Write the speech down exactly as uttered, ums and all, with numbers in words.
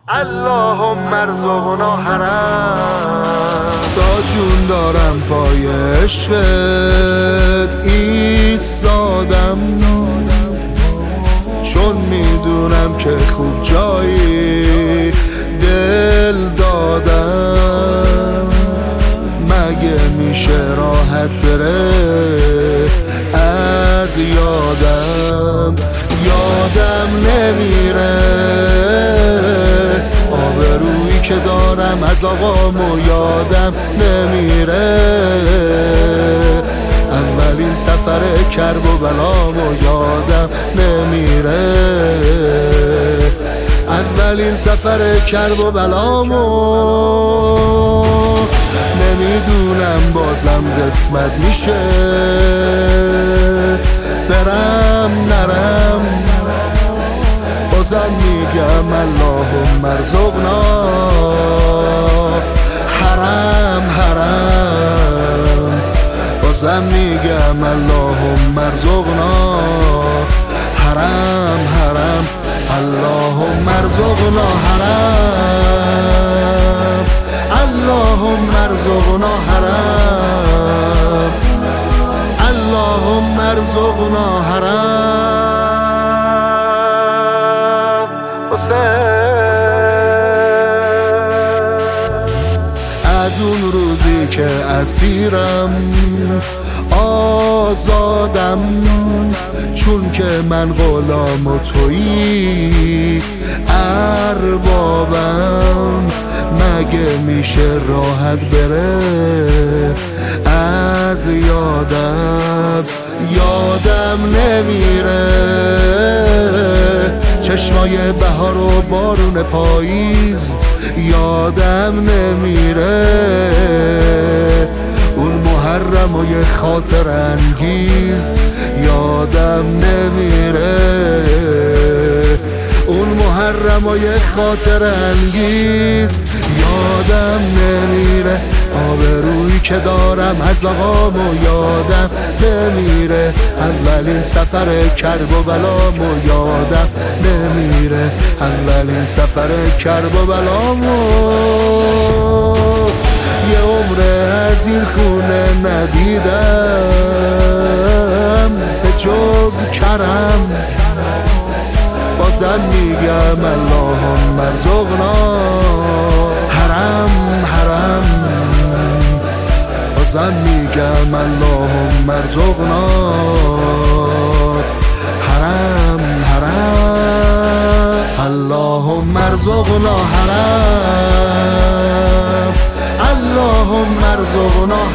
اللهم ارزقنا حرم. تا جون دارم پای عشقت ایستادم، چون میدونم که خوب جایی دل دادم. مگه میشه راحت بره از یادم؟ یادم نمیره آبرویی که دارم از آقامو، یادم نمیره اولین سفر کرب و بلامو، یادم نمیره اولین سفر کرب و بلامو. نمیدونم بازم قسمت میشه برم نرم، بازم میگم اللهم ارزقنا حرم حرم، بازم میگم اللهم ارزقنا حرم حرم، اللهم ارزقنا حرم، اللهم ارزقنا حرم، اللهم ارزقنا حرم. از اون روزی که اسیرم آزادم، چون که من غلام و تویی اربابم. مگه میشه راحت بره از یادم؟ یادم نمیره چشمای بهار و بارون پاییز، یادم نمیره اون محرمای خاطر انگیز، یادم نمیره اون محرمای خاطر انگیز، یادم نمیره آبرویی که دارم از آقامو، یادم نمیره اولین سفر کرب و بلامو، یادم نمیره اولین سفر کرب و بلامو. یه عمر از این خونه ندیدم به جز کرم، بازم میگم اللهم ارزقنا حرم حرم، بازم میگم اللهم ارزقنا حرم حرم، اللهم ارزقنا حرم، اللهم ارزقنا